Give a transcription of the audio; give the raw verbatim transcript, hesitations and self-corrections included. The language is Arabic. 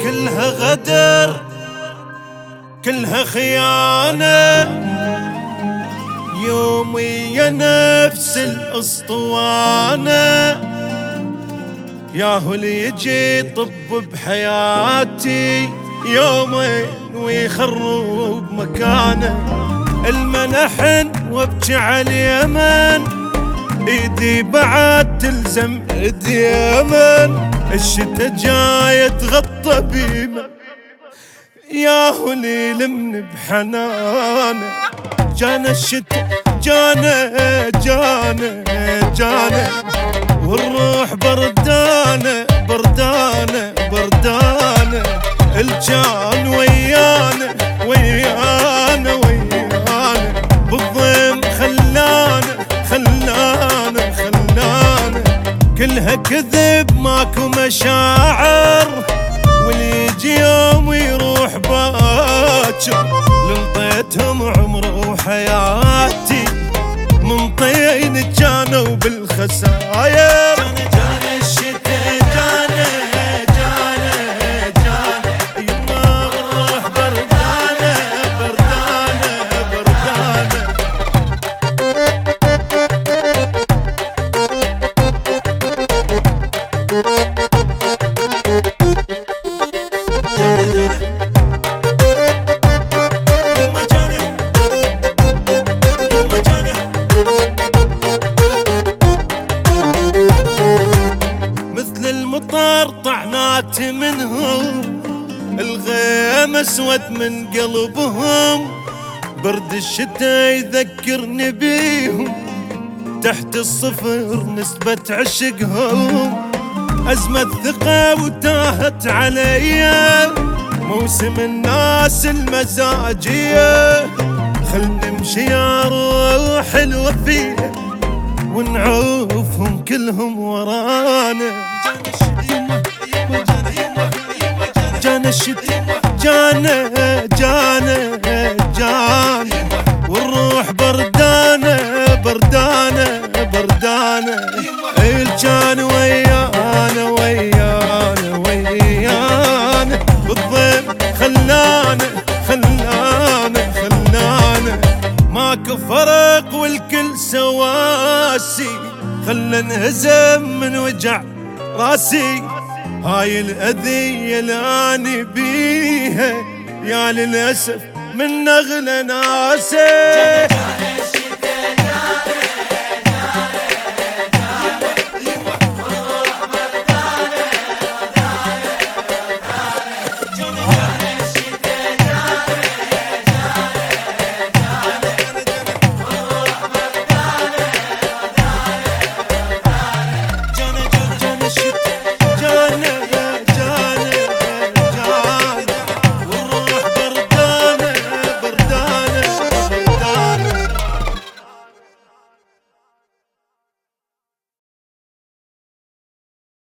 كلها غدر كلها خيانة، يومي يا نفس الاسطوانة، ياهو اللي يجي طب بحياتي يومين ويخرب مكانه، المنحن وابكي على اليمن، ايدي بعد تلزم ايدي يمن، الشتا جاي تغطى بيمه، ياهو اللي يلمني بحنانه، جانا الشتا جانا جانا جانا، والروح بردانه بردانه بردانه، الجان ويانا ويانا ويانا، بالضيم خلانا خلانا خلانا، كلها كذب ماكو مشاعر، واللي يجي يوم ويروح باكر، لنطيتهم عمره وحياتي، من طين جانوا بالخساير. جانا الشتا جانا جانا جانا، يما الروح بردانة بردانة بردانة. المطر طعنات منهم، الغيم اسود من قلبهم، برد الشتا يذكرني بيهم، تحت الصفر نسبة عشقهم، أزمة ثقة وتاهت عليا، موسم الناس المزاجية، خل نمشي يا روح الوفية، ونعوفهم كلهم ورانا. جانا الشتا جانا جانا جانا، والروح بردانة بردانة بردانة، الجان ويانا ويانا ويانا، بالضيم خلانا خلانا خلانا، ماكو فرق والكل سواسي، خلنا نهزم من وجع راسي، هاي الأذية اللي بيها يا للأسف من أغلى ناسي.